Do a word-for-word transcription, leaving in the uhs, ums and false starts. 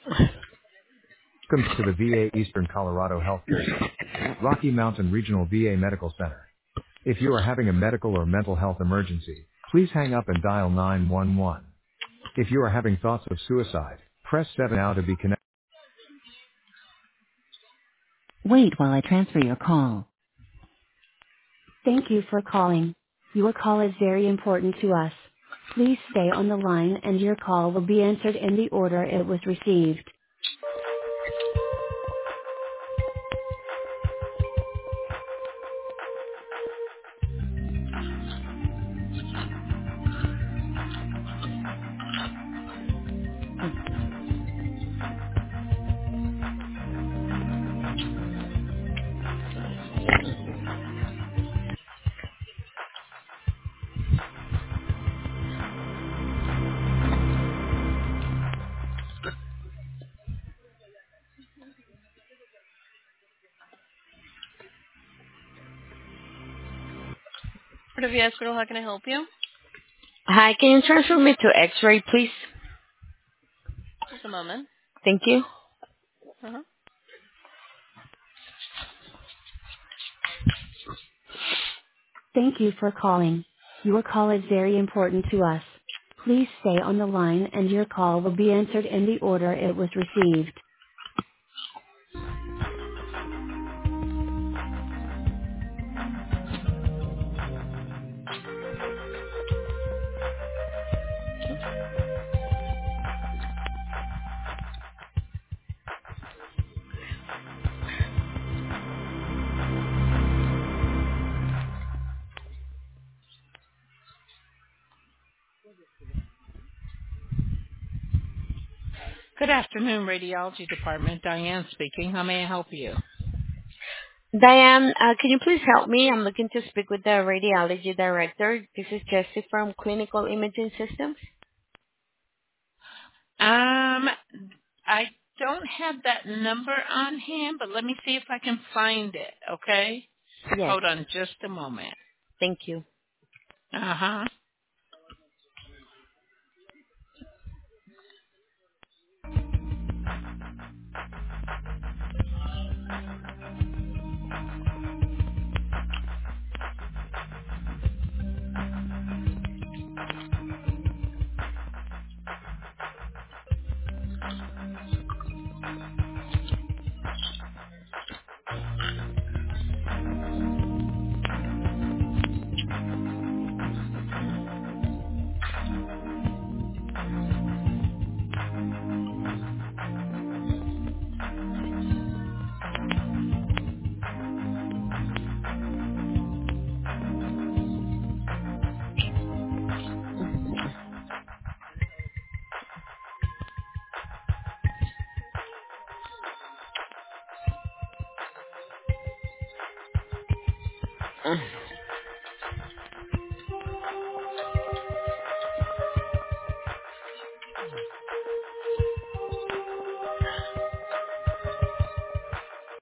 Welcome to the V A Eastern Colorado Healthcare Center, Rocky Mountain Regional V A Medical Center. If you are having a medical or mental health emergency, please hang up and dial nine one one. If you are having thoughts of suicide, press seven now to be connected. Wait while I transfer your call. Thank you for calling. Your call is very important to us. Please stay on the line and your call will be answered in the order it was received. Privy Hospital, how can I help you? Hi, can you transfer me to X-ray, please? Just a moment. Thank you. Uh-huh. Thank you for calling. Your call is very important to us. Please stay on the line and your call will be answered in the order it was received. Good afternoon, Radiology Department. Diane speaking. How may I help you? Diane, uh, can you please help me? I'm looking to speak with the radiology director. This is Jessie from Clinical Imaging Systems. Um, I don't have that number on hand, but let me see if I can find it, okay? Yes, Hold on just a moment. thank you. Uh-huh.